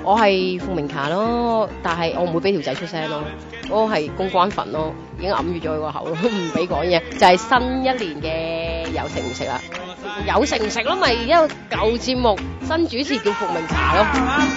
我係傅明霞咯，但係我唔會俾條仔出聲咯，我係公關粉咯，已經揞住咗佢個口咯，唔俾講嘢。就係新一年嘅有食唔食啦，有食唔食咯，咪一個舊節目新主持叫傅明霞咯。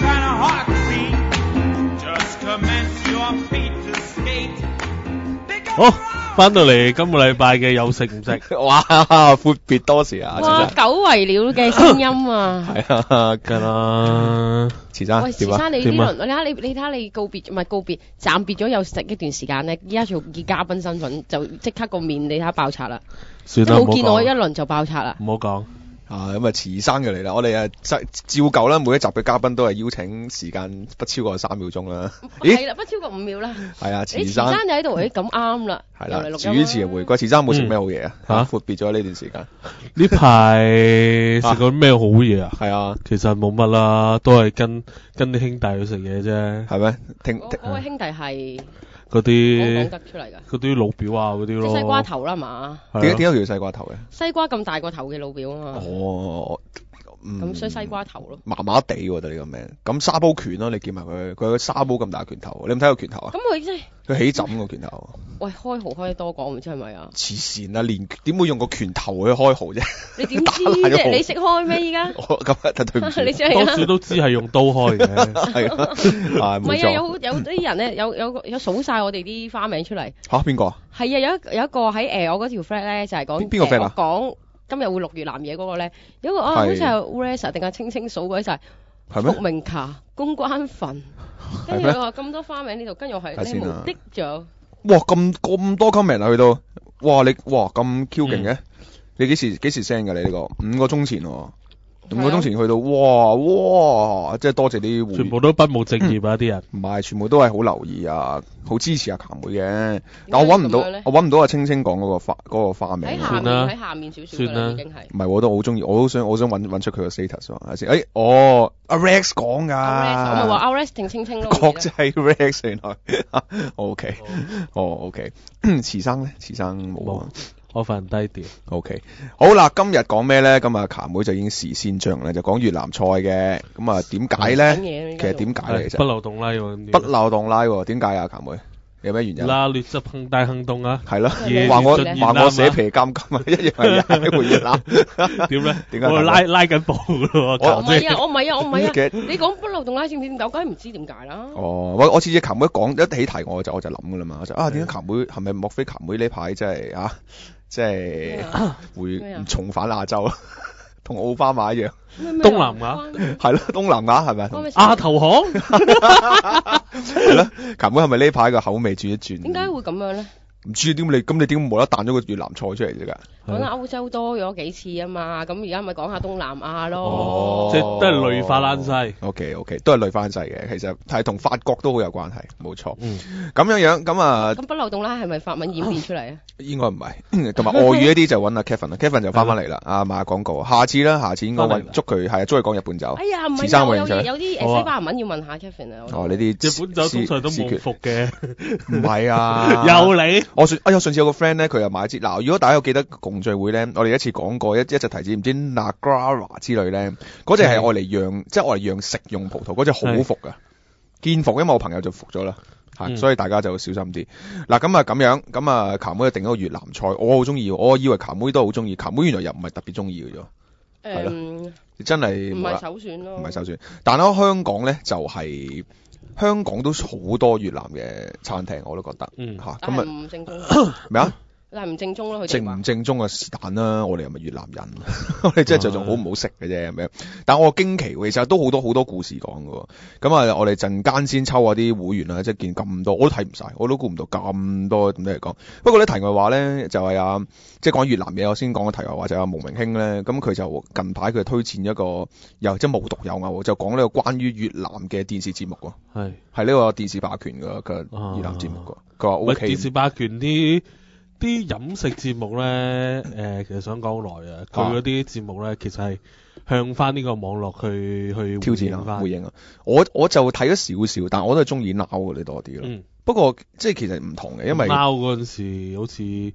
好，翻到嚟今個禮拜嘅有食唔食？ 哇，闊別多時啊！ 哇，久違了嘅聲音啊！ 係啊， 㗎啦， 遲生喂，遲生你呢輪，你睇下你告別唔係告別，暫別咗有食一段時間咧，依家做以嘉賓身份就即刻個面你睇下爆拆啦， 算啦， 冇見我一輪就爆拆啦。 唔好講。 咁啊，遲生嘅嚟啦！我哋照舊啦，每一集嘅嘉賓都係邀請時間不超過3秒鐘啦。 係啦，不超過5秒啦。 係啊，遲生就喺度，咁啱啦。 係啦，主持回歸，遲生冇食咩好嘢啊？闊別咗呢段時間。 呢排食過咩好嘢啊？ 係啊， 其實冇乜啦，都係跟啲兄弟去食嘢啫。 係咩？ 嗰位兄弟係嗰啲講得出嚟㗎。 嗰啲老表啊，嗰啲咯。 即西瓜頭啦嘛。 點解叫西瓜頭嘅？ 西瓜咁大個頭嘅老表啊嘛。 哦。 咁所以西瓜頭咯， 麻麻地喎，對呢個名。咁沙煲拳咯，你見埋佢個沙煲咁大拳頭，你有冇睇過拳頭啊？ 咁佢真係佢起枕個拳頭。 喂，開蠔開得多講，唔知係咪啊？ 黐線啊，連點會用個拳頭去開蠔啫？ 你點知啫？你識開咩依家？ 咁對唔住， 多數都知係用刀開嘅。 係啊， 唔係啊，有啲人咧，有數晒我哋啲花名出嚟。 嚇邊個啊？ 係啊，有一個喺我嗰條 friend 咧，就係講邊個 friend 啊？ 講今日會錄越南嘢嗰個咧，有個好似係 Rasa 定係青青數嗰就係傅明霞公關粉，跟住我話咁多花名呢度，跟住我係你無的咗。 哇！咁多 comment 啊，去到哇咁 Q 勁嘅，你幾時 send 㗎？你呢個5個鐘前喎，5個鐘前去到哇！即係多謝啲全部都不務正業啊啲人， 唔係全部都係好留意啊，好支持阿琴妹嘅。但我揾唔到阿青青講嗰個花名。 喺下面少少啦，已經係。 唔係，我都好中意，我想揾出佢個 status 喎。先，阿 Rex 講㗎。 我咪話阿 Rex 定青青咯。 國際 Rex 原來。OK，OK。遲生咧，遲生冇啊。 我份低調。 OK， 好啦，今日講咩咧？咁啊，琴妹就已經事先將咧，就講越南菜嘅。咁啊，點解咧？其實點解咧？其實不漏洞拉喎。 不漏洞拉喎？點解啊？琴妹有咩原因？ 拉劣質亨大亨東啊！ 係咯，話我寫皮監金啊，一樣係回越南。 點咧？ 點解？ 我拉緊步咯。 我唔係啊！你講不漏洞拉知唔知點解？梗係唔知點解啦。 我次次琴妹講一起提我就諗㗎啦嘛。我就點解琴妹係咪莫非琴妹呢排真係啊？即係會重返亞洲，同奧巴馬一樣。 東南亞係咯，東南亞係咪？ 亞投行係咯，琴妹係咪呢排個口味轉一轉？ 點解會咁樣咧？ 唔知點你點會冇得彈咗個越南菜出嚟啫㗎？ 講歐洲多咗幾次啊嘛，咁而家咪講下東南亞咯。 即係都係類法蘭西。 OK， 都係類法蘭西嘅，其實係同法國都好有關係，冇錯。咁樣咁啊。咁不漏洞拉係咪法文演變出嚟啊？ 應該唔係，同埋外語一啲就揾阿 Kevin 啦，Kevin 就翻嚟啦。賣廣告，下次應該捉佢講日本酒。 哎呀，唔係有啲西班牙文要問下 Kevin 啊。 呢啲日本酒通常都冇服嘅。 唔係啊， 有你。 上次有個 friend 咧，佢又買支嗱，如果大家有記得共聚會咧，我哋一次講過一隻提子唔知 Nagrara 之類咧，嗰隻係愛嚟釀，即係愛嚟釀食用葡萄，嗰隻好服噶，見服，因為我朋友就服咗啦，所以大家就小心啲。嗱咁啊咁樣，咁啊琴妹就定咗個越南菜，我好中意，我以為琴妹都好中意，琴妹原來又唔係特別中意嘅啫，係咯，真係唔係首選咯， 唔係首選。但係香港咧就係。香港都好多越南嘅餐廳，我都覺得咁啊唔正宗咩啊？ 但係唔正宗咯，佢正唔正宗啊？是但啦，我哋又咪越南人，我哋真係着重好唔好食嘅啫咁樣。但我驚奇，其實都好多故事講嘅。咁啊，我哋陣間先抽下啲會員啊，即係見咁多，我都睇唔晒，我都估唔到咁多點嚟講。不過咧題外話咧，就係即係講越南嘢，我先講個題外話就係毛明興咧，咁佢就近排佢推薦一個又即係無獨有偶，就講呢個關於越南嘅電視節目喎。係呢個電視霸權嘅越南節目喎。佢話 OK。 電視霸權啲飲食節目咧，其實想講好耐啊。佢嗰啲節目咧，其實係向翻呢個網絡去挑戰回應啊。我就睇咗少少，但我都係中意 Now 嗰啲多啲咯。不過即係其實唔同嘅，因為 Now 嗰陣時好似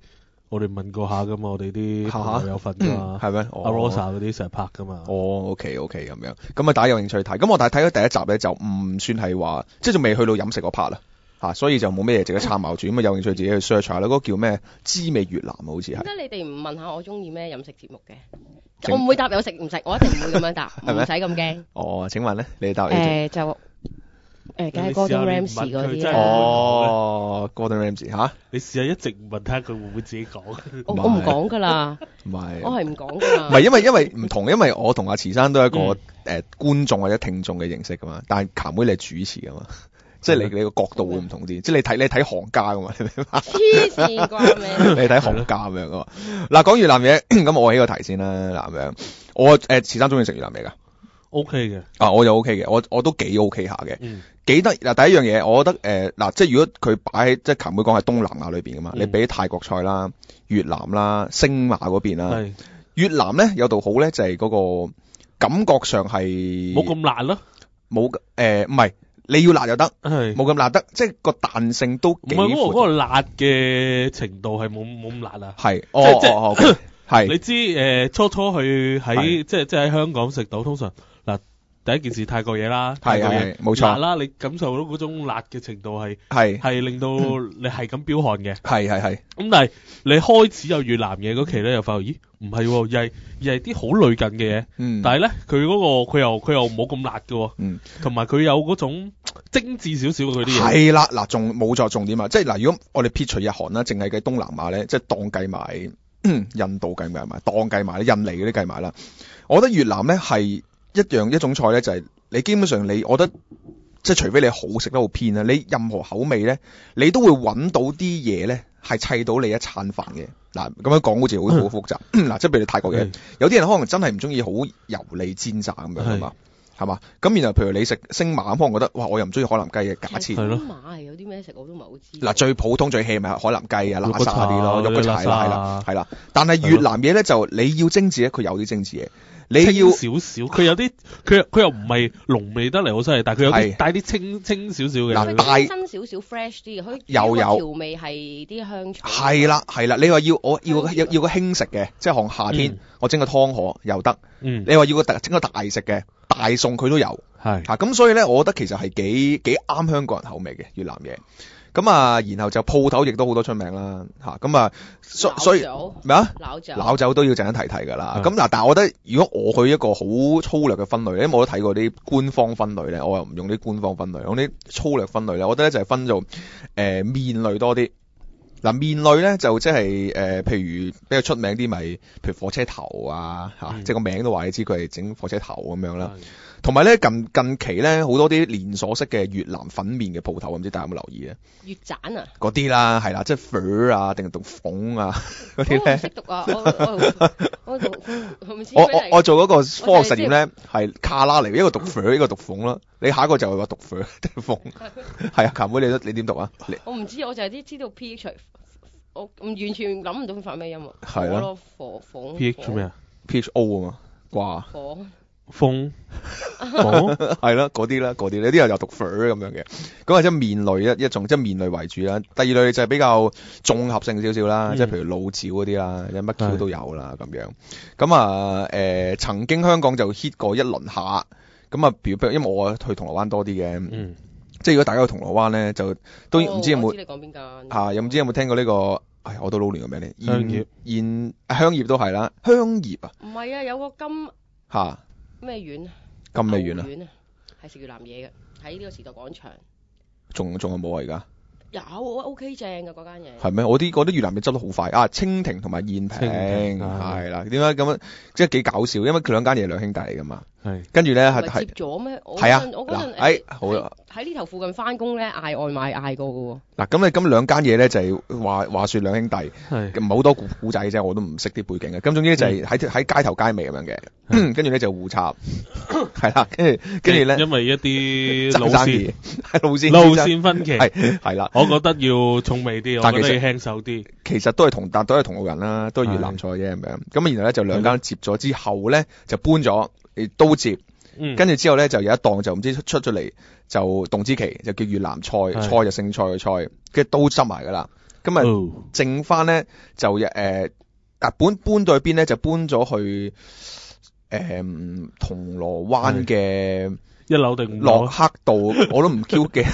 我哋問過下噶嘛，我哋啲朋友有份噶嘛， 係咩？ 阿 Rosa 嗰啲成日拍噶嘛。 哦，OK 咁樣，咁啊大家有興趣睇，咁我但係睇咗第一集咧就唔算係話，即係仲未去到飲食嗰 part 啦，所以就冇咩嘢值得參考住，咁啊有興趣自己去 search 下啦，嗰個叫咩滋味越南啊，好似係。 點解你哋唔問下我中意咩飲食節目嘅？我唔會答有食唔食，我一定唔會咁樣答，唔使咁驚。 哦，請問咧，你答就梗係 Gordon Ramsay 嗰啲啦。 哦，Gordon Ramsay 嚇， 你試下一直問睇下佢會唔會自己講。 我唔講㗎啦， 唔係， 我係唔講㗎。 唔係因為唔同，因為我同阿慈生都係一個觀眾或者聽眾嘅形式噶嘛，但係鹹妹你係主持噶嘛。即係你個角度會唔同啲，即係你睇行家噶嘛，你明白？ 黐線啩咩？ 你睇行家咁樣噶嘛？嗱，講越南嘢，咁我起個題先啦，咁樣我慈生中意食越南嘢噶 ，OK 嘅， 我就 OK 嘅，我都幾 OK 下嘅，幾得嗱第一樣嘢，我覺得嗱，即係如果佢擺喺即係鹹妹講係東南亞裏邊噶嘛，你俾泰國菜啦、越南啦、星馬嗰邊啦，越南咧有道好咧就係嗰個感覺上係冇咁辣咯， 冇唔係。你要辣就得， 係冇咁辣得，即係個彈性都幾闊。唔係嗰個辣嘅程度係冇咁辣啊。 係， 即係。 你知初去喺即係喺香港食到，通常嗱第一件事泰國嘢啦， 係冇錯辣啦，你感受到嗰種辣嘅程度係令到你係咁飆汗嘅。係。咁但係你開始有越南嘢嗰期咧，又發覺咦唔係喎，又係啲好類近嘅嘢，但係咧佢嗰個佢又冇咁辣嘅，同埋佢有嗰種精緻少少嘅嗰啲嘢。係啦， 嗱仲冇錯重點啊，即係嗱，如果我哋撇除日韓啦，淨係計東南亞咧，即係當計埋印度計埋，當計埋印尼嗰啲計埋啦，我覺得越南咧係一種菜咧，就係你基本上我覺得即係除非你好食得好偏啦，你任何口味咧，你都會揾到啲嘢咧係砌到你一餐飯嘅。嗱咁樣講好似好複雜，嗱即係譬如泰國嘢，有啲人可能真係唔中意好油膩煎炸咁樣啊嘛，係嘛？咁然後譬如你食星馬咁，可能覺得哇我又唔中意海南雞嘅，假設星馬係有啲咩食我都唔係好知。 嗱最普通最 hea 咪海南雞啊、喇沙啲咯、肉骨茶係啦。但係越南嘢咧就你要精緻咧，佢有啲精緻嘢。你要少少，佢有啲佢又唔係濃味得嚟好犀利，但係佢有啲帶啲清少少嘅。 嗱，帶新少少 fresh 啲嘅，佢有調味係啲香草。係啦， 你話要個輕食嘅，即係行夏天我整個湯河又得。你話要整個大食嘅大餸佢都有。係咁所以咧，我覺得其實係幾啱香港人口味嘅越南嘢。咁啊，然後就鋪頭亦都好多出名啦，咁啊，所以咩啊？lão酒都要陣間提㗎啦。咁嗱，但係我覺得如果我去一個好粗略嘅分類咧，因為我都睇過啲官方分類咧，我又唔用啲官方分類，用啲粗略分類咧，我覺得咧就係分做麵類多啲。嗱麵類咧就即係譬如比較出名啲咪，譬如火車頭啊即係個名都話你知佢係整火車頭咁樣啦。同埋咧近期咧好多啲連鎖式嘅越南粉麵嘅鋪頭，唔知大家有冇留意咧？ 越盞啊？嗰啲啦，係啦，即係粉啊，定係讀鳳啊嗰啲咧？我唔識讀啊！我做嗰個科學實驗咧，係卡拉嚟，一個讀粉，一個讀鳳啦。你下一個就係話讀粉定鳳？係啊，琴妹你點讀啊？ 我唔知，我就係知道 PH， 我完全諗唔到佢發咩音啊！ 係咯， 火 PH 咩啊 ？PHO 啊嘛，掛火。 風係啦，嗰啲啦，有啲人又讀粉咁樣嘅，咁啊即係麵類一種，即係麵類為主啦。第二類就係比較綜合性少少啦，即係譬如老趙嗰啲啦，乜 Q 都有啦咁樣。咁啊曾經香港就 hit 過一輪下，咁啊譬如因為我去銅鑼灣多啲嘅，即係如果大家去銅鑼灣咧，就都唔知有冇？ 知你講邊間？ 又唔知有冇聽過呢個？我都撈亂個名咧。香葉都係啦，香葉啊？唔係啊，有個金咩苑啊？ 金咩苑啊？ 係食越南嘢嘅，喺呢個時代廣場。 仲有冇啊？而家有，OK 正嘅嗰間嘢。 係咩？我啲越南嘢執得好快啊！蜻蜓同埋燕平係啦。點解咁樣？即係幾搞笑，因為佢兩間嘢兩兄弟嚟噶嘛。係。跟住咧係接咗咩？ 係啊。 我嗰陣好啦。 喺呢頭附近翻工咧，嗌外賣嗌過嘅喎。 嗱，咁兩間嘢咧就係話説兩兄弟，唔係好多古仔啫，我都唔識啲背景嘅。咁總之就係喺街頭街尾咁樣嘅，跟住咧就互插，係啦，跟住咧， 因為一啲路線分歧， 係啦， 我覺得要重味啲，我覺得要輕手啲。 其實都係都係同路人啦，都係越南菜啫咁樣。咁然後咧就兩間接咗之後咧就搬咗，都接。跟住之後咧就有一檔就唔知出咗嚟就動之期就叫越南菜，菜就姓蔡嘅菜，跟住都執埋噶啦。 咁啊剩翻咧就搬到去邊咧？就搬咗去銅鑼灣嘅 1樓定5樓？ 洛克道我都唔 Q 記，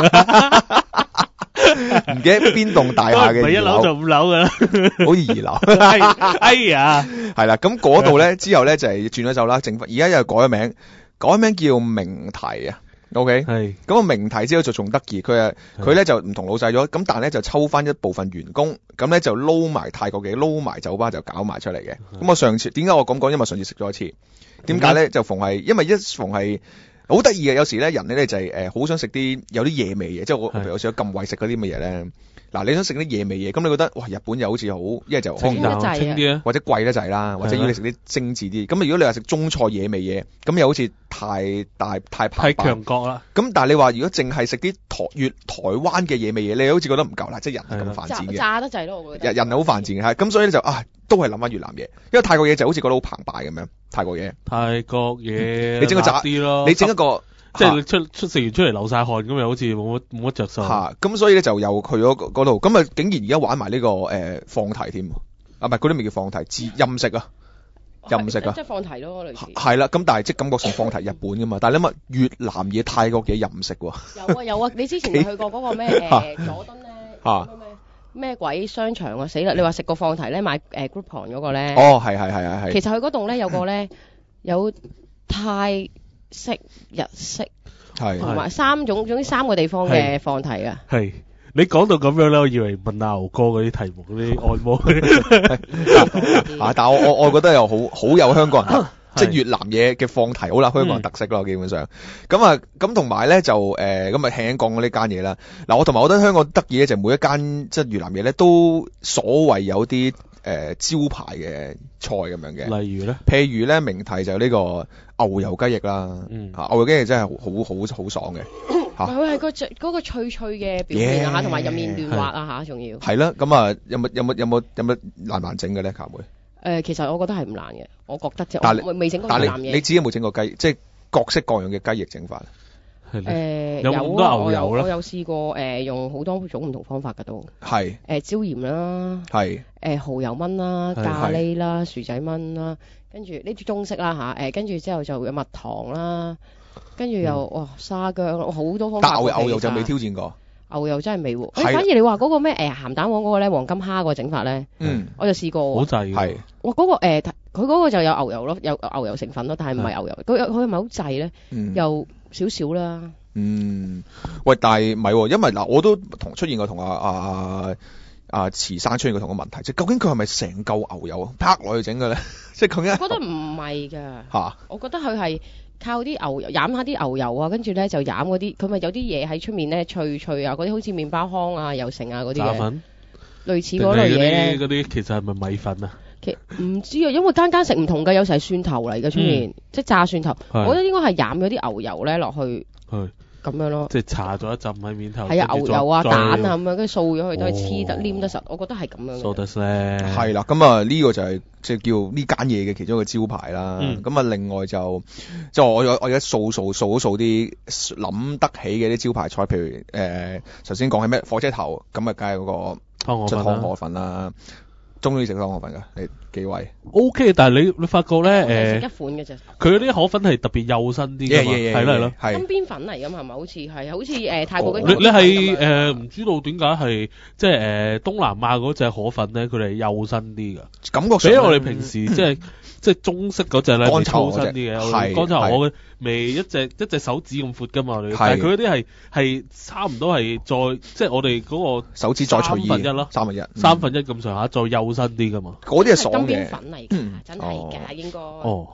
唔記得邊棟大廈嘅 1樓就5樓噶啦， 好似2樓。 哎呀， 係啦，咁嗰度咧之後咧就係轉咗手啦，而家又改咗名叫明提啊。OK， 係咁個明提之後就仲得意，佢咧就唔同老細咗，咁但係咧就抽翻一部分員工，咁咧就撈埋泰國嘅，撈埋酒吧就搞埋出嚟嘅。咁我上次點解我咁講？因為上次食咗一次，點解咧就因為一逢係好得意嘅，有時咧人咧就係好想食啲有啲野味嘢，即係我譬如有時咁為食嗰啲乜嘢咧。嗱，你想食啲野味嘢，咁你覺得哇，日本又好似好，一係就清得滯啊，或者貴得滯啦，或者要你食啲精緻啲。咁如果你話食中菜野味嘢，咁又好似太強國啦。 咁但係你話如果淨係食啲台灣嘅野味嘢，你好似覺得唔夠啦，即係人係咁犯賤嘅。 炸得滯咯，我覺得。 人係好犯賤嘅，係咁，所以咧就都係諗翻越南嘢，因為泰國嘢就好似覺得好澎湃咁樣。泰國嘢，你整個炸啲咯，你整一個。 即係你出食完出嚟流晒汗咁，又好似冇乜着數。 咁所以咧就又去咗嗰度，咁啊竟然而家玩埋呢個放題添，唔係嗰啲咪叫放題，任食啊，任食啊， 即係放題咯，類似。 係啦，咁但係即係感覺上放題日本噶嘛，但係你諗下越南嘢、泰國嘢任食喎。 有啊，你之前去過嗰個咩佐敦咧咩鬼商場啊？死啦！你話食個放題咧買Groupon 嗰個咧？ 哦，係。其實佢嗰棟咧有個咧有泰式、日式，係同埋3種，總之3個地方嘅放題啊。 係你講到咁樣咧，我以為問阿牛哥嗰啲題目嗰啲按摩。 但係我覺得又好有香港人，即係越南嘢嘅放題好啦，香港人特色咯，基本上。咁同埋咧就咁啊輕輕講過呢間嘢啦。嗱，我同埋我覺得香港得意咧就每一間即係越南嘢咧都所謂有啲招牌嘅菜咁樣嘅。例如咧？譬如咧明提就呢個牛油雞翼啦，牛油雞翼真係好爽嘅。 佢係嗰個脆脆嘅表面啊，同埋入面嫩滑啊，仲要。係啦， 咁啊，有乜難整嘅咧，卡妹？ 其實我覺得係唔難嘅，我覺得啫。但係未整過越南嘢。 你自己有冇整過雞？即係各式各樣嘅雞翼整法？ 有咁多牛油咧？ 我有試過用好多種唔同方法㗎都。係。椒鹽啦。係。蠔油炆啦，咖喱啦，薯仔炆啦，跟住呢啲中式啦嚇，跟住之後就有蜜糖啦，跟住又沙薑，好多方法。 但牛油就未挑戰過。 牛油真係未喎。反而你話嗰個咩鹹蛋黃嗰個咧，黃金蝦個整法咧，我就試過。 好滯。係。 哇！嗰個佢嗰個就有牛油咯，有牛油成分咯，但係唔係牛油。佢係咪好滯咧？又少少啦。 喂，但係唔係喎，因為嗱，我都出現過同慈生出現過同個問題，即係究竟佢係咪成嚿牛油拍落去整嘅咧？即係究竟？我覺得唔係㗎。我覺得佢係靠啲牛油染下啲牛油啊，跟住咧就染嗰啲，佢咪有啲嘢喺出面咧脆脆啊，嗰啲好似麵包糠啊、油成啊嗰啲嘅。炸粉。類似嗰類嘢咧。嗰啲其實係咪米粉啊？ 唔知啊，因為間食唔同㗎，有時係蒜頭嚟嘅出面，即係炸蒜頭。我覺得應該係染咗啲牛油咧落去。咁樣咯， 即係搽咗一浸喺面頭。 係啊，牛油啊、蛋啊咁樣，跟住掃咗佢都係黐得黏得實。我覺得係咁樣。 掃得咧。 係啦，咁啊呢個就係即係叫呢間嘢嘅其中一個招牌啦。咁啊另外就即係我而家掃啲諗得起嘅啲招牌菜，譬如頭先講係咩火車頭，咁啊梗係嗰個湯河粉啦。中唔中意食湯河粉㗎？你幾位 ？OK， 但係你發覺咧食一款嘅啫。 佢嗰啲河粉係特別幼身啲㗎嘛，係咯。 金邊粉嚟㗎嘛，係咪？好似泰國嗰啲。你係唔知道點解係即係東南亞嗰隻河粉咧，佢哋係幼身啲㗎。感覺上比我哋平時即係中式嗰隻咧，粗身啲嘅。係乾炒河嘅味一隻手指咁闊㗎嘛，但係佢嗰啲係差唔多係再即係我哋嗰個手指再除以 3分1咯，3分1咁上下再幼身啲㗎嘛。 嗰啲係爽嘅。 金邊粉嚟㗎，真係㗎，應該。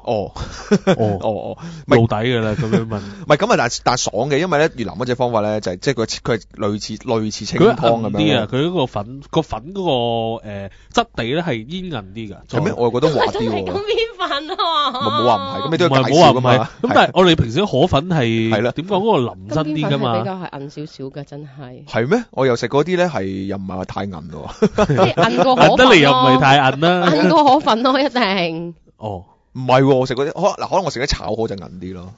露底㗎啦，咁樣問。 唔係咁啊，但係爽嘅，因為咧越南嗰隻方法咧就係即係佢係類似清湯咁樣。啲啊， 佢嗰個粉嗰個質地咧係煙韌啲㗎。 係咩？我又覺得滑啲喎。 金邊粉啊！ 冇話唔係，咁你都要介紹㗎嘛。 咁但係我哋平時啲河粉係點講嗰個腍身啲㗎嘛？ 比較係韌少少㗎，真係。 係咩？我又食嗰啲咧係又唔係話太韌喎。 即係韌過河粉咯。 得嚟又唔係太韌啦。 韌過河粉咯，一定。 哦，唔係喎，我食嗰啲可能我食啲炒河就韌啲咯。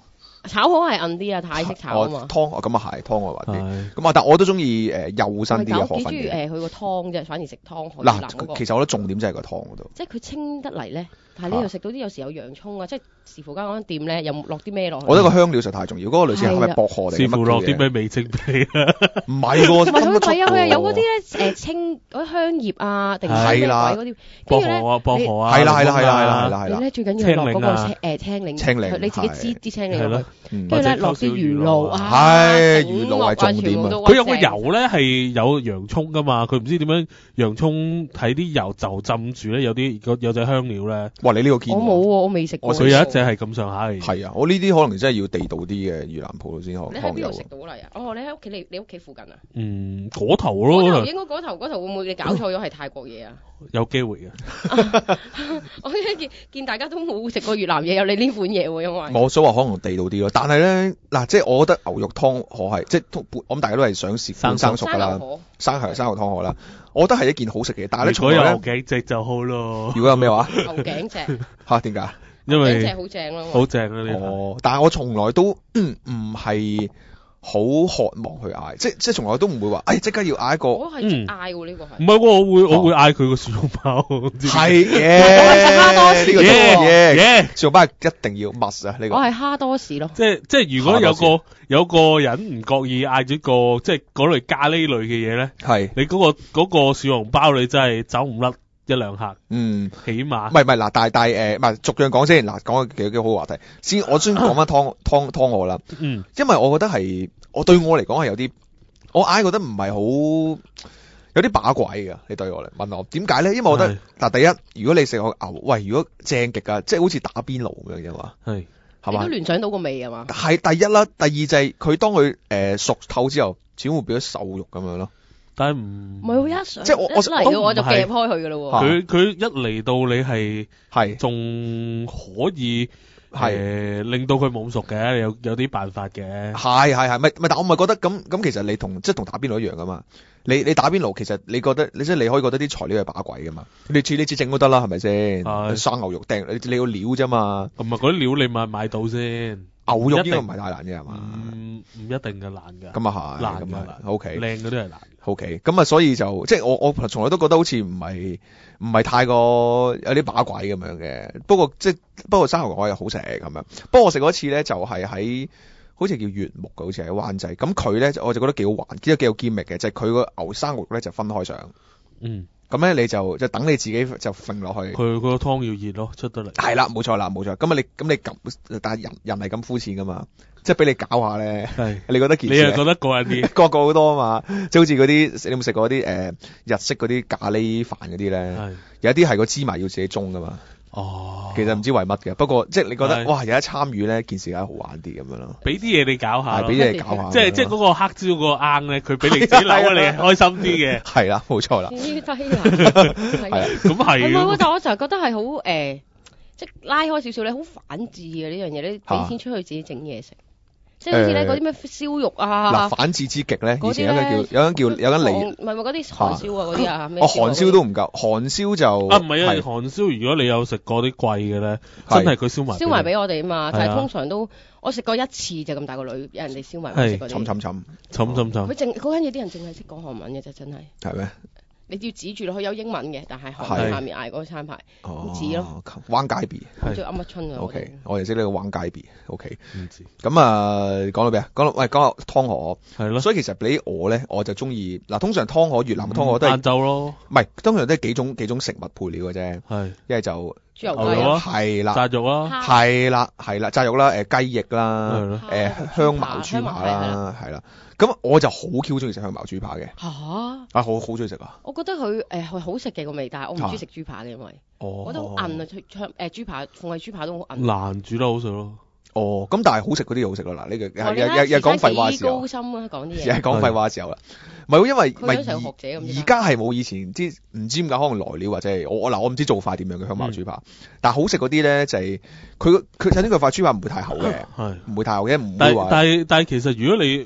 炒河係硬啲啊，泰式炒啊嘛。 湯咁啊係，湯我滑啲。咁啊，但我都中意幼身啲嘅河粉嘅。 佢個湯啫，反而食湯。 嗱，其實我覺得重點就係個湯嗰度。 即係佢清得嚟咧，但係你又食到啲有時有洋葱啊，即係視乎間嗰間店咧，有落啲咩落去。 我覺得個香料實太重要。嗰個類似係咪薄荷嚟？ 視乎落啲咩味精皮啊？ 唔係喎， 同埋佢係啊，佢係有嗰啲咧清嗰啲香葉啊，定係咩鬼嗰啲。 薄荷啊，薄荷啊。 係啦。 你咧最緊要落嗰個青檸，你自己支啲青檸落去，跟住咧落啲魚露啊， 係魚露係重點啊！ 佢有個油咧係有洋葱噶嘛，佢唔知點樣洋葱喺啲油就浸住咧，有隻香料咧。哇！ 你呢個見我冇喎，我未食過。 佢有一隻係咁上下嘅。 係啊，我呢啲可能真係要地道啲嘅越南鋪先可。 你喺邊度食到嚟啊？哦，你喺屋企，你屋企附近啊？ 嗰頭咯。 應該嗰頭會唔會你搞錯咗係泰國嘢啊？ 有機會嘅。 我見大家都冇食過越南嘢，有你呢款嘢喎，因為我所話可能地道啲咯，但係咧嗱，即係我覺得牛肉湯河係即係我諗大家都係想試半生熟㗎啦，生牛湯河啦，我覺得係一件好食嘅嘢。但係咧， 如果有牛頸脊就好咯。 如果有咩話？ 牛頸脊嚇點解？ 因為頸脊好正咯， 好正啊！呢但係我從來都唔係好渴望去嗌，即係從來都唔會話，即刻要嗌一個。 我係嗌喎，呢個係。 唔係喎，我會嗌佢個薯蓉包。 係嘅， 我係食蝦多士呢個嘢，薯蓉包一定要 must 啊！呢個。 我係蝦多士咯。 即係如果有個人唔覺意嗌咗個即係嗰類咖喱類嘅嘢咧，係你嗰個薯蓉包你真係走唔甩一兩客。起碼。唔係嗱，但係唔係逐樣講先嗱，講個幾好話題先。我先講翻湯河啦。因為我覺得係。對我嚟講係有啲，我硬係覺得唔係好有啲把鬼㗎。你對我嚟問我點解咧？因為我覺得嗱，第一，如果你食個牛，喂，如果正極啊，即係好似打邊爐咁樣啫嘛，係嘛？ 你都聯想到個味係嘛？ 係第一啦，第二就係佢當佢熟透之後，始終會變咗瘦肉咁樣咯。 但係唔係一上即係我嚟到我就夾開佢㗎咯喎。 佢一嚟到你係仲可以。令到佢冇咁熟嘅，有啲辦法嘅。係，咪，但我咪覺得咁其實你同打邊爐一樣噶嘛。你打邊爐其實你覺得你可以覺得啲材料係把鬼噶嘛。你自整都得啦，係咪先？生牛肉掟你要料啫嘛。咁啊，嗰啲料你買到先。牛肉應該唔係太難嘅係嘛？唔一定嘅難㗎。咁啊係，難㗎。O K。靚嗰啲係難。O K。咁啊，所以就即係我從來都覺得好似唔係太過有啲把鬼咁樣嘅。不過生牛肉我又好食咁樣。不過我食過一次咧，就係喺好似叫悅目嘅，好似喺灣仔。咁佢咧我就覺得幾好玩，幾有 gimmick 嘅，就係佢個牛生肉咧就分開上。咁咧你就等你自己就揈落去。佢個湯要熱咯，出得嚟。係啦，冇錯。咁你撳，但係人係咁膚淺噶嘛，即係俾你搞下咧。係。你覺得件事？你又覺得過癮啲？過好多啊嘛，即係好似嗰啲你有冇食過嗰啲日式嗰啲咖喱飯嗰啲咧？係。有啲係個芝麻要自己舂噶嘛。哦。其實唔知為乜嘅，不過即係你覺得哇有得參與咧，件事梗係好玩啲咁樣咯。俾啲嘢你搞下。係俾啲嘢搞下。即係嗰個黑椒個罌咧，佢俾你自己扭啊，你開心啲嘅。係啦，冇錯啦。係啊，咁係。唔係，但我成日覺得係好即係拉開少少咧，好反智嘅呢樣嘢。你俾錢出去自己整嘢食。即係好似咧嗰啲咩燒肉啊，嗱反智之極咧，以前有間叫嚟，唔係嗰啲韓燒啊嗰啲啊，韓燒都唔夠，韓燒就唔係啊，韓燒如果你有食過啲貴嘅咧，真係佢燒埋俾我哋啊嘛，但係通常都我食過一次就咁大個女，有人哋燒埋俾我食嗰啲，冚，佢淨嗰間嘢啲人淨係識講韓文嘅啫，真係。係咩？你要指住落去有英文嘅，但係韓文下面嗌嗰個餐牌，指咯。灣街別，叫噏乜春啊 ？OK，我哋識呢個灣街別。OK，唔知。咁啊，講到咩啊？講下湯河。係咯。所以其實俾我咧，我就中意嗱，通常湯河越南嘅湯河都係晏晝咯。唔係，通常都係幾種食物配料嘅啫。係。一係就豬油雞啦，係啦，炸肉啦，係啦，炸肉啦，雞翼啦，香茅豬扒啦，係啦。咁我就好 Q 中意食香茅豬扒嘅。嚇！好中意食啊！我覺得佢係好食嘅個味，但係我唔中意食豬扒嘅，因為我覺得好韌啊！豬扒鳳梨豬扒都好韌。難煮得好食咯。哦，咁但係好食嗰啲好食咯。嗱，呢個又講廢話時候。高深啊，講啲嘢。係講廢話時候啦。唔係，因為而家係冇以前唔知點解可能來料或者係我唔知做法點樣嘅香茅豬扒，但係好食嗰啲咧就係佢首先佢塊豬扒唔會太厚嘅，唔會太厚嘅，唔會話。但係其實如果你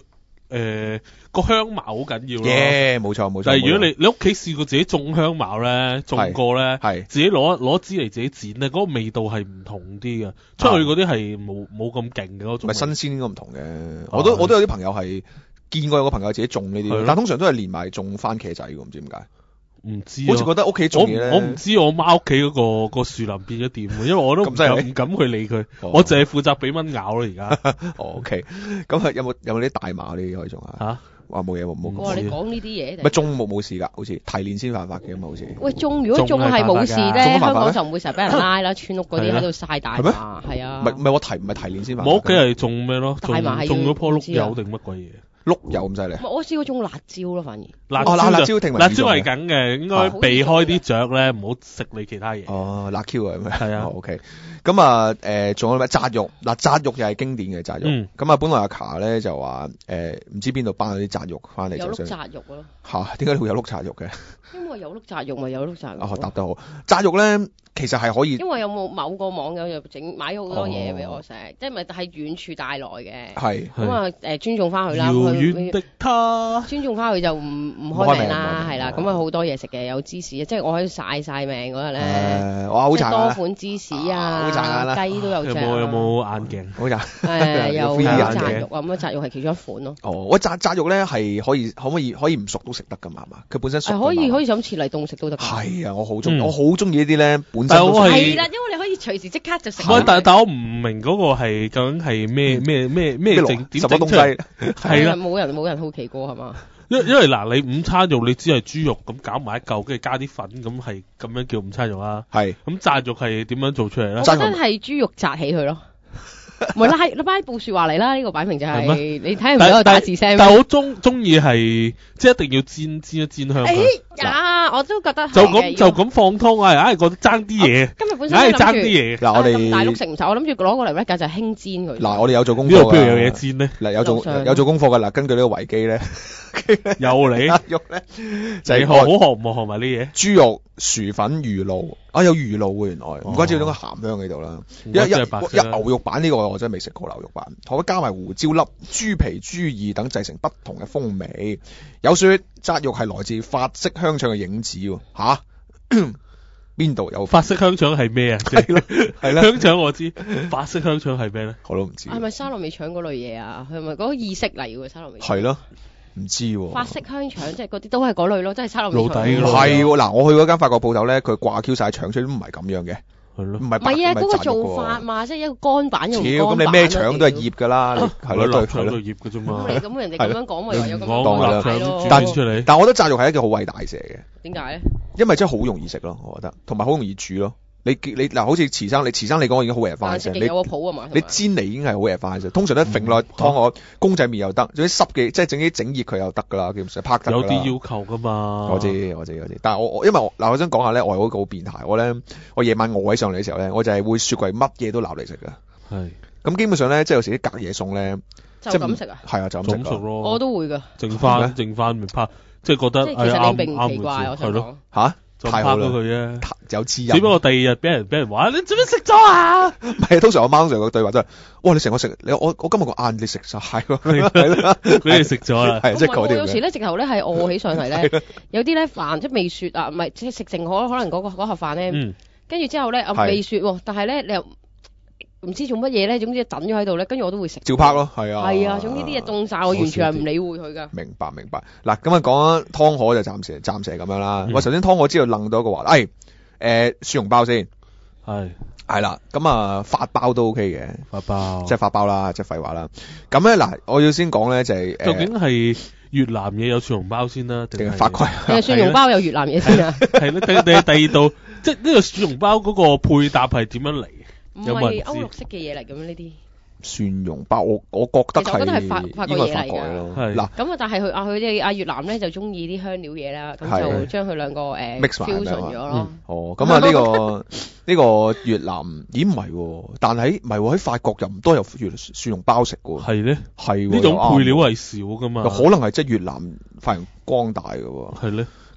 個香茅好緊要咯。 冇錯。 但係如果你屋企試過自己種香茅咧，種過咧，自己攞支嚟自己剪咧，嗰個味道係唔同啲嘅。出去嗰啲係冇咁勁嘅嗰種。 唔係新鮮應該唔同嘅。我都有啲朋友係見過有個朋友自己種呢啲，但通常都係連埋種番茄仔嘅，唔知點解。 唔知好似覺得屋企種嘢咧， 我唔知我媽屋企嗰個樹林變咗點，因為我都唔敢去理佢，我淨係負責俾蚊咬咯而家。 OK， 咁有冇啲大麻呢啲可以種下？話冇嘢冇。 哇！你講呢啲嘢， 咪種冇事㗎，好似提煉先犯法嘅嘛，好似。 喂，如果種係冇事咧，香港就唔會成日俾人拉啦，村屋嗰啲喺度晒大麻，係啊。 唔係我提煉先犯法。 我屋企係種咩咯？ 大麻係種咗棵碌柚定乜鬼嘢？ 碌柚咁犀利？ 我試過種辣椒咯，反而辣椒係緊嘅，應該避開啲雀咧，唔好食你其他嘢。 辣 Q 啊， 係啊。 OK， 咁啊仲有咩炸肉？嗱，炸肉又係經典嘅炸肉。咁啊，本來阿卡咧就話唔知邊度搬咗啲炸肉翻嚟， 有碌炸肉咯。 嚇？點解會有碌炸肉嘅？ 因為有碌炸肉咪有碌炸肉。 答得好。炸肉咧其實係可以， 因為有冇某個網友又買咗好多嘢俾我食，即係咪係遠處帶來嘅？係咁啊尊重翻佢啦。遙遠的他，尊重翻佢就唔開名啦，係啦。咁啊好多嘢食嘅，有芝士，即係我喺度晒命嗰日咧。哇！好殘多款芝士啊，雞都有隻。 有冇眼鏡？ 好殘。 有炸肉啊，咁啊炸肉係其中一款咯。 我炸肉咧係可以唔熟都食得㗎嘛？係嘛？佢本身熟。 可以就咁切嚟凍食都得。 係啊，我好中意呢啲咧。 但係我係啦，因為你可以隨時即刻就食。 但我唔明嗰個係究竟係咩整點整出嚟？係啦， 冇人好奇過係嘛？ 因為嗱，你午餐肉你只係豬肉咁搞埋一嚿，跟住加啲粉，咁係咁樣叫午餐肉啦。係咁炸肉係點樣做出嚟咧？ 我覺得係豬肉炸起佢咯。唔係拉布說話嚟啦，呢個擺明就係你睇唔到個打字聲。 但係我中意係即係一定要煎香。 我都覺得就咁放湯啊，硬係覺得爭啲嘢。 今日本身諗住爭啲嘢。嗱，我哋大陸食唔晒，我諗住攞過嚟咧，就係輕煎佢。 嗱，我哋有做功課。呢度邊度有嘢煎咧？ 嗱，有做功課㗎。嗱，根據呢個維基咧， 有你肉咧就係好學唔學埋呢嘢？ 豬肉、薯粉、魚露有魚露喎，原來唔怪之有種鹹香喺度啦。一牛肉版呢個我真係未食過牛肉版，可加埋胡椒粒、豬皮、豬耳等製成不同嘅風味。有說炸肉係來自法式香腸嘅影子喎，嚇邊度有法式香腸係咩啊？係啦，香腸我知，法式香腸係咩咧？ 我都唔知。 係咪沙律味腸嗰類嘢啊？係咪嗰個意式嚟嘅沙律味？ 係咯。唔知喎， 法式香腸即係嗰啲都係嗰類咯，即係沙律味腸。 係喎，嗱，我去嗰間法國鋪頭咧，佢掛 Q 晒腸出都唔係咁樣嘅， 係咯， 唔係啊，嗰個做法嘛，即係一個乾板用乾板。 咁你咩腸都係醃㗎啦，係咯，都係醃㗎啫嘛。 咁人哋咁樣講咪有咁講係咯。 但我覺得炸肉係一件好偉大嘅嘅。 點解咧？ 因為真係好容易食咯，我覺得，同埋好容易煮咯。你嗱，好似慈生你講已經好 advanced，你有個譜啊嘛，你煎嚟已經係好 advanced，通常都揈落湯河公仔麵又得，總之濕嘅即係整啲整熱佢又得㗎啦，基本上拍得。 有啲要求㗎嘛。我知， 但係我因為我想講下咧，我係嗰個好變態，我夜晚餓起上嚟嘅時候咧，我就係會雪櫃乜嘢都攬嚟食㗎。係。咁基本上咧，即係有時啲隔夜餸咧， 就咁食啊？ 係啊，就咁食咯。 我都會㗎。 剩翻咪拍，即係覺得其實你並唔奇怪，我想講嚇。 太好啦佢啫， 有滋陰。 只不過第二日俾人話你做咩食咗啊？ 唔係，通常我媽上個對話都係，哇！你成個食，我今日個晏你食晒喎，係啦， 俾你食咗啦。 係即係嗰啲。 有時咧，直頭咧係餓起上嚟咧，有啲咧飯即係未雪啊，唔係即係食剩可能嗰盒飯咧，跟住之後咧未雪喎，但係咧你又唔知做乜嘢咧，總之等咗喺度咧，跟住我都會食。 照拍咯，係啊。 係啊，總之啲嘢凍晒，我完全係唔理會佢噶。 明白。嗱，咁啊講湯河就暫時係咁樣啦。我首先湯河知道楞到一個話，蒜蓉包先。係啦，咁啊法包都 OK 嘅。法包。即係法包啦，即係廢話啦。咁咧嗱，我要先講咧就係究竟係越南嘢有蒜蓉包先啦，定係法規？ 定蒜蓉包有越南嘢先啊？ 係咯，定係第二度，即係呢個蒜蓉包嗰個配搭係點樣嚟？ 唔係歐陸式嘅嘢嚟嘅咩？呢啲蒜蓉包，我覺得係法國嘢嚟㗎。嗱， 咁但係佢哋越南咧就中意啲香料嘢啦，咁就將佢兩個fusion 咗咯。 咁啊呢個越南，咦唔係喎？但係唔係喎？喺法國又唔多有蒜蓉包食㗎喎。係咧，係呢種配料係少㗎嘛？ 可能係即係越南發揚光大㗎喎。 係咧。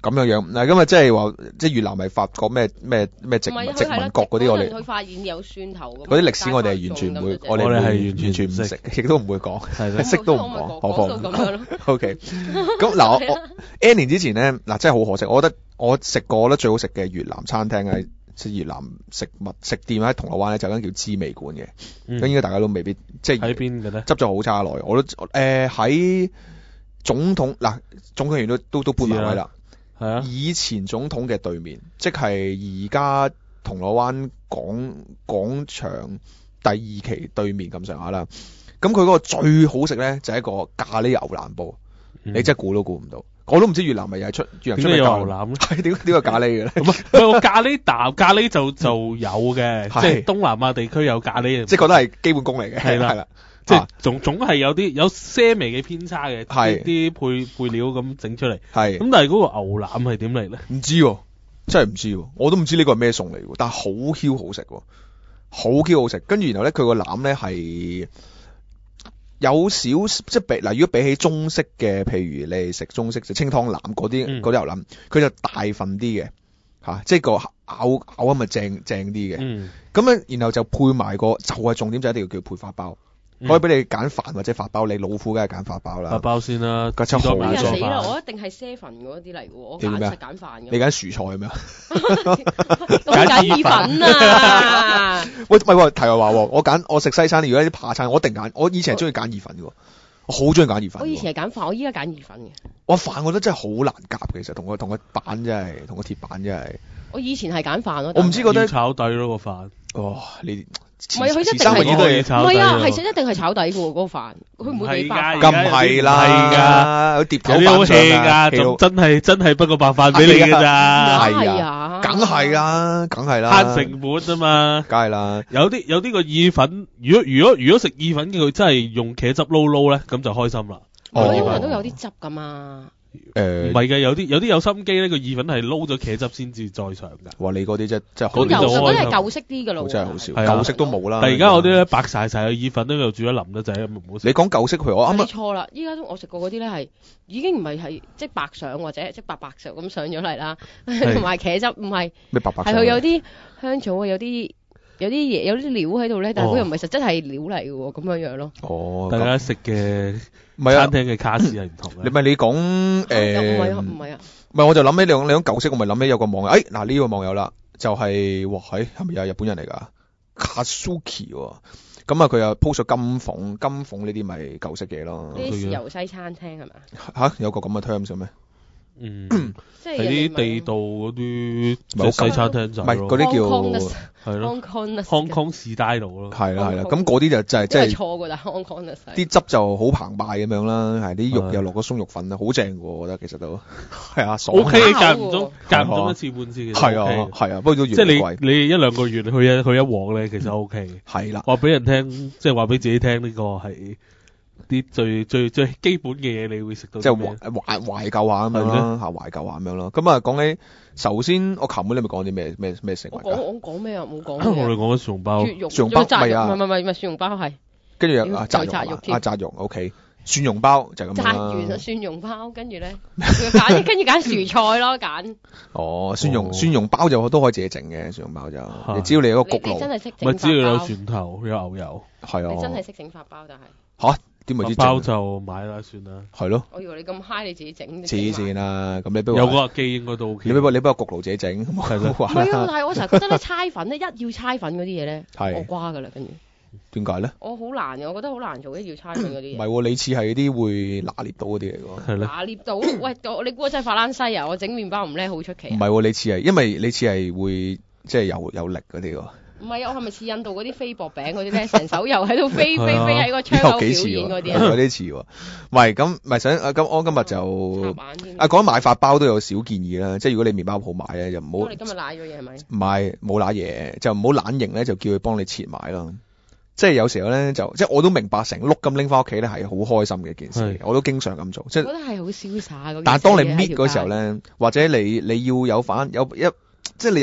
咁樣嗱，咁啊即係話，即係越南咪發過咩殖民國嗰啲，我哋佢發現有蒜頭嗰啲歷史，我哋係完全唔會，我哋係完全唔識，亦都唔會講，識都唔講， 講到咁樣咯。 OK，咁嗱我 N 年之前咧，嗱真係好可惜，我覺得我食過咧最好食嘅越南餐廳係即越南食店喺銅鑼灣咧，就間叫滋味館嘅，咁應該大家都未必即係喺邊嘅咧， 執咗好差耐，我都喺總統園都搬埋位啦。係啊，以前總統嘅對面，即係而家銅鑼灣廣場第2期對面咁上下啦。咁佢嗰個最好食咧，就係一個咖喱牛腩煲，你真係估都估唔到。我都唔知越南咪又係出越南出咩牛腩咧？係點解咖喱嘅咧？ 唔係個咖喱就有嘅，即係東南亞地區有咖喱， 即係覺得係基本功嚟嘅。係啦。 即係總係有些微嘅偏差嘅，啲配料咁整出嚟。係咁，但係嗰個牛腩係點嚟咧？ 唔知喎，真係唔知喎，我都唔知呢個係咩餸嚟喎。但係好 Q 好食喎，好 Q 好食。跟住然後咧，佢個腩咧係有少即係嗱，如果比起中式嘅，譬如你食中式就清湯腩嗰啲牛腩，佢就大份啲嘅嚇，即係個咬啊咪正啲嘅。咁咧，然後就配埋個就係重點就一定要叫配法包。可以俾你揀飯或者法包，你老虎梗係揀法包啦。 法包先啦， 個出好咗。死啦！我一定係 7嗰啲嚟嘅喎，我揀飯嘅。 你揀薯菜咩？ 我揀意粉啊！ 喂，唔係喎，題外話喎，我食西餐，如果啲扒餐，我一定揀。我以前係中意揀意粉嘅喎，我好中意揀意粉。 我以前係揀飯，我依家揀意粉嘅。 我飯我覺得真係好難夾，其實同個板真係，同個鐵板真係。 我以前係揀飯咯。 我唔知覺得炒底咯個飯。 哦，你。 唔係佢一定係唔係啊，係一定係炒底嘅喎嗰個飯，佢唔會俾白飯。 咁唔係啦，佢碟頭飯上㗎，真係不過白飯俾你㗎咋。 係啊，梗係啦， 慳成本啊嘛， 梗係啦。 有啲個意粉，如果食意粉嘅佢真係用茄汁撈咧，咁就開心啦。 嗰啲人都有啲汁㗎嘛。 唔係嘅，有啲有心機咧，個意粉係撈咗茄汁先至再上噶。 哇！你嗰啲真係嗰啲係舊式啲噶咯， 真係好少，舊式都冇啦。 但係而家我啲咧白晒嘅意粉都又煮咗腍得滯，唔好食。 你講舊式佢我啱啱錯啦，依家我食過嗰啲咧係已經唔係即白上或者即白上咁上咗嚟啦，同埋茄汁唔係咩白係佢有啲香草啊，有啲嘢有啲料喺度咧，但係佢又唔係實質係料嚟嘅喎，咁樣樣咯。 哦， 大家食嘅餐廳嘅卡士係唔同嘅。 你講唔係啊，唔係我就諗起你講舊式，我咪諗起有個網友，嗱呢個網友啦，就係哇係咪有日本人嚟㗎？ Katsuki 喎，咁啊佢又 post 咗金鳳呢啲咪舊式嘢咯。 啲豉油西餐廳係咪？ 嚇有個咁嘅 terms 嘅咩？ 即係啲地道嗰啲西餐廳就唔係嗰啲叫係咯 Hong Kong style 咯， 係啦，咁嗰啲就真係真係錯㗎啦 Hong Kong 啲汁就好澎湃咁樣啦，係啲肉又落個鬆肉粉啦，好正喎，我覺得其實都係啊 ，OK 間唔中一次半次其實係啊，不過都即係你一兩個月去一鑊咧，其實 OK 係啦， 話俾人聽，即係話俾自己聽呢個係啲最基本嘅嘢，你會食到即係懷舊下咁樣啦，懷舊下咁樣咯。咁啊，講起首先，我琴晚你咪講啲咩食物？ 我講咩啊？冇講。 我哋講緊蒜蓉包， 蒜蓉包係啊， 唔係蒜蓉包係。 跟住炸肉 OK，蒜蓉包就咁啦。 炸完蒜蓉包，跟住咧跟住揀薯菜咯，揀。 哦，蒜蓉包就都可以自己整嘅，蒜蓉包就，只要你有個焗爐， 你真係識整。 咪只要有蒜頭有牛油， 係啊。 你真係識整法包，但係嚇。點為之包就買啦，算啦。 係咯。 我以為你咁 high 你自己整。 黐線啦，咁你不有嗰個機應該都 OK。 你不如個焗爐自己整，係咯。 唔係啊，但係我成日覺得咧，猜粉咧，一要猜粉嗰啲嘢咧，我瓜噶啦，跟住。 點解咧？ 我好難嘅，我覺得好難做，一要猜粉嗰啲嘢。 唔係喎，你似係啲會拿捏到嗰啲嚟㗎。 係咧。 拿捏到，喂，你估我真係法蘭西啊？我整麵包唔叻，好出奇。 唔係喎，你似係，因為你似係會即係有力嗰啲喎。 唔係啊，我係咪似印度嗰啲飛薄餅嗰啲咧？成手油喺度飛喺個窗口表演嗰啲啊？ 有啲似喎。唔係咁，唔係想咁我今日就講買法包都有小建議啦。即係如果你麵包鋪買咧，就唔好。 你今日攋咗嘢係咪？ 唔係冇攋嘢，就唔好懶型咧，就叫佢幫你切埋咯。即係有時候咧，即係我都明白成碌咁拎翻屋企咧係好開心嘅一件事，我都經常咁做。即係我覺得係好瀟灑。 但係當你搣嗰時候咧，或者你要有即係你有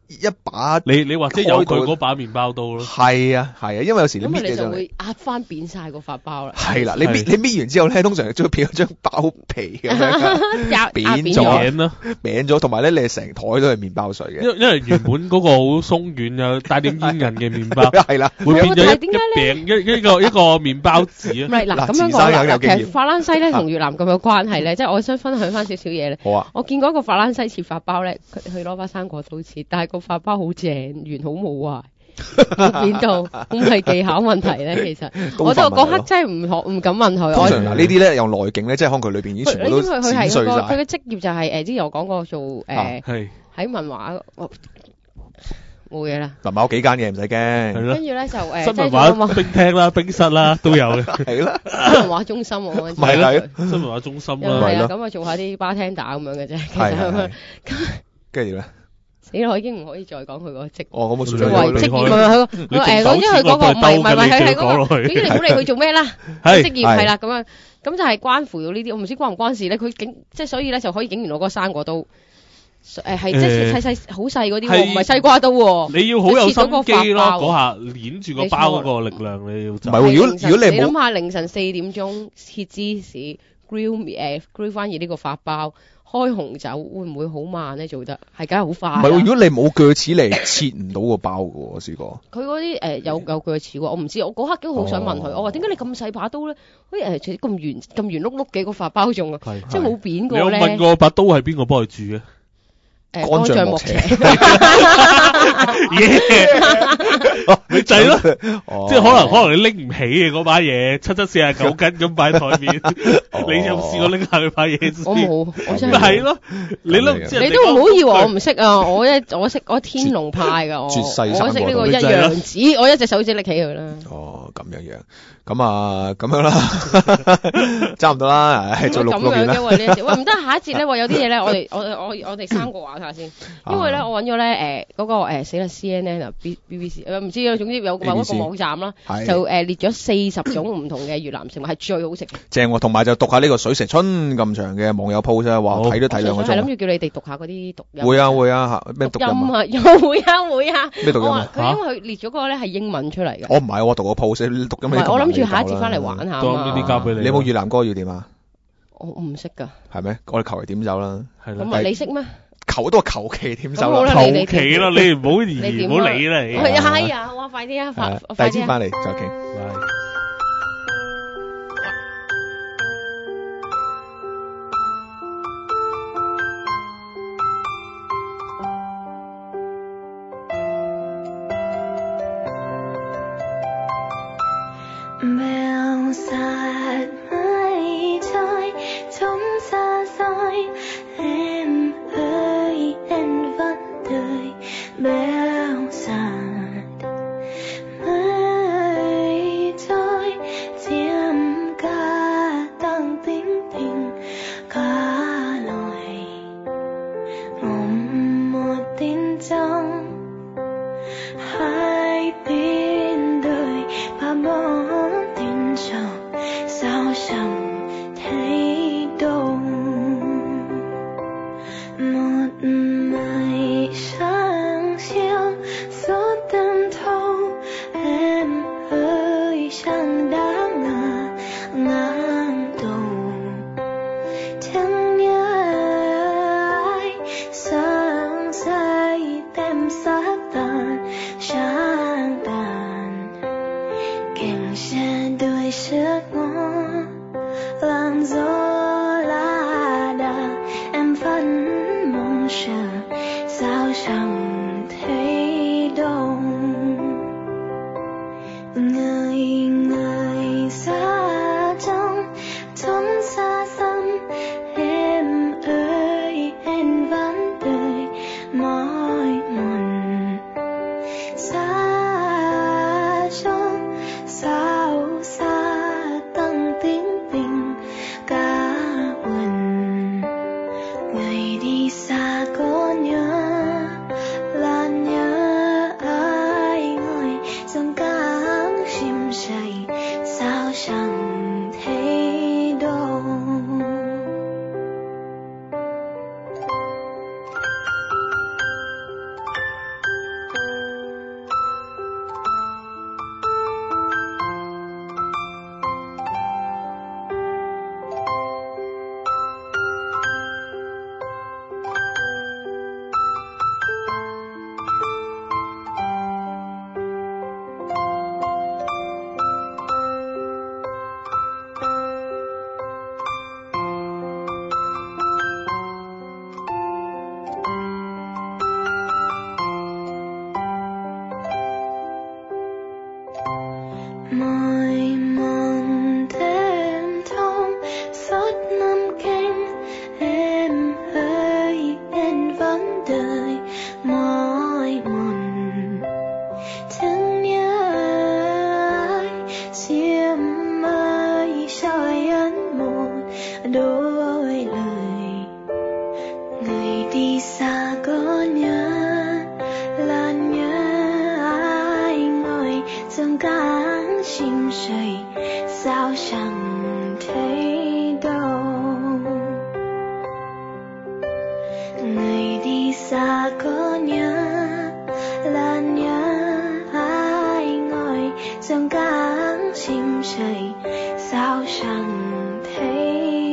一把， 你或者有佢嗰把麵包刀咯。 係啊，因為有時你搣嘅就會壓翻扁晒個發包啦。 係啦，你搣完之後咧，通常就會變咗張包皮咁樣扁咗，同埋咧你係成台都係麵包碎嘅。 因為原本嗰個好鬆軟啊，帶點煙韌嘅麵包， 係啦， 會變咗一個麵包紙啊。 唔係嗱，咁樣講啦，其實法蘭西咧同越南咁有關係咧，即係我想分享翻少少嘢咧。 好啊， 我見過一個法蘭西切法包咧，佢攞把生果刀切，但係個法包好正，完好冇壞，冇扁到，咁係技巧問題咧。其實我就嗰刻真係唔敢問佢。 通常嗱呢啲咧有內勁咧，即係可能佢裏邊已經全部都剪碎晒。 佢嘅職業就係之前我講過做喺文華冇嘢啦。 文華有幾間嘢唔使驚， 跟住咧就新文華冰廳啦、冰室啦都有嘅， 係啦。 新文華中心我嗰陣， 咪係新文華中心啦， 係啦，咁啊做下啲 bartender 咁樣嘅啫，其實咁跟住咧。 死啦！我已經唔可以再講佢嗰個職。 哦，咁我作為職業佢因為佢嗰個唔係係嗰個，總之你估你去做咩啦？職業係啦咁樣，咁就係關乎到呢啲，我唔知關唔關事咧。佢即係所以咧就可以竟然攞個生果刀，係即係細好細嗰啲喎，唔係西瓜刀喎。 你要好有心機咯，嗰下捏住個包嗰個力量你要。唔係喎，如果你諗下凌晨4點鐘切芝士 grill 翻熱呢個法包。開紅酒會唔會好慢咧？做得係梗係好快。 唔係，如果你冇鋸齒嚟切唔到個包嘅，我試過。 佢嗰啲有鋸齒喎，我唔知。我嗰刻都好想問佢，我話點解你咁細把刀咧？好似咁圓碌碌嘅個法包仲啊，即係冇扁過咧。 你有問過把刀係邊個幫佢煮嘅？ 乾醬木邪， 你仔咯，即係可能你拎唔起嘅嗰把嘢，749斤咁擺喺台面，你有試過拎下佢把嘢先？ 我冇，我真係。係咯，你都唔知。 你都唔好以為我唔識啊！我識天龍派噶，我識呢個一陽指，我一隻手指拎起佢啦。 哦，咁樣，咁樣啦，差唔多啦，做6年啦。 咁樣嘅呢一節，喂唔得，下一節咧，有啲嘢咧，我哋3個玩下先，因為咧我揾咗咧嗰個死啦 CNN 啊 BBC 唔知啊，總之有某一個網站啦，就列咗40種唔同嘅越南食物係最好食嘅。正喎，同埋就讀下呢個水蛇春咁長嘅網友 post 啊，話睇都睇2個鐘。 係諗住叫你哋讀下嗰啲讀音。 會啊，咩讀音啊？ 又會啊。咩讀音啊？佢因為佢列咗嗰個咧係英文出嚟嘅。 我唔係，我讀個 post 讀音。 我諗住下一節翻嚟玩下當呢啲交俾你。 你有冇越南歌要點啊？ 我唔識㗎。 係咩？我哋求其點首啦。 係啦。咁你識咩？ 都係求其點首啦。 求其啦，你唔好理啦。 係啊，哇！快啲啊，快啲。 第二節翻嚟再傾。 Hãy subscribe cho kênh Ghiền Mì Gõ để không bỏ lỡ chẳng thấy